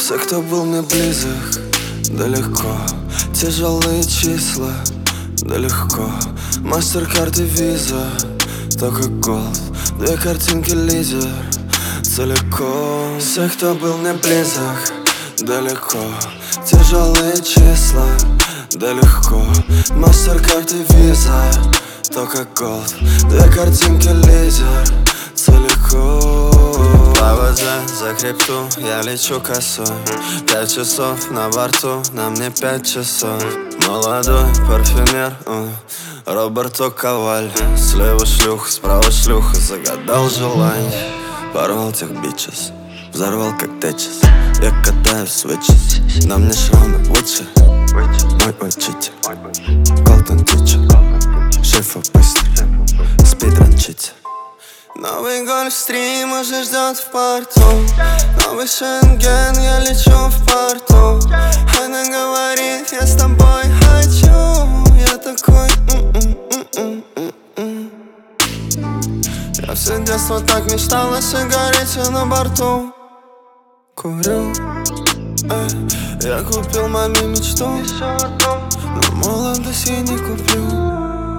Все, кто был мне близок, да легко. Тяжелые числа, да легко. Мастеркард и виза, только голд. Две картинки лидер, целиком. Все, кто был мне близок, да легко. Тяжелые числа, да легко. Мастеркард и виза, только голд. Две картинки лидер, целиком. АВЗ за крипту, я лечу косой. 5 часов на борту, на мне 5 часов. Молодой парфюмер, Роберто Коваль. Слева шлюха, справа шлюха, загадал желание. Порвал тех бичес, взорвал как течес. Я катаю свечес, на мне шрамы Уитчи. Мой учитель, Колтон Тичер. Шефа быстро, спидранчите. Новый гольфстрим уже ждет в порту. Новый Шенген, я лечу в порту. Она говорит, я с тобой хочу. Я такой Я все детство так мечтал о сигарете на борту. Курю, я купил маме мечту, но молодость я не куплю.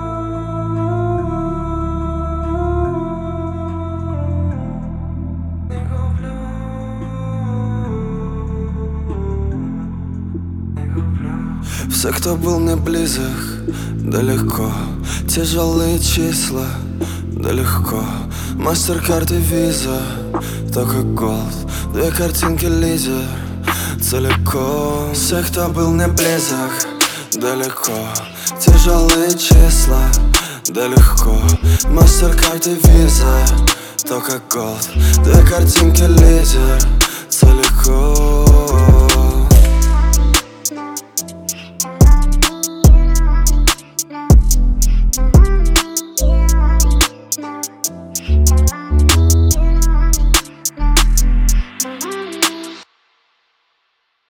Все, кто был мне близок, да легко. Тяжелые числа, да легко. Мастеркард и виза, только голд. Две картинки лидер, целиком. Все, кто был мне близок, да легко. Тяжелые числа, да легко. Мастеркард и виза, только голд. Две картинки лидер, целиком.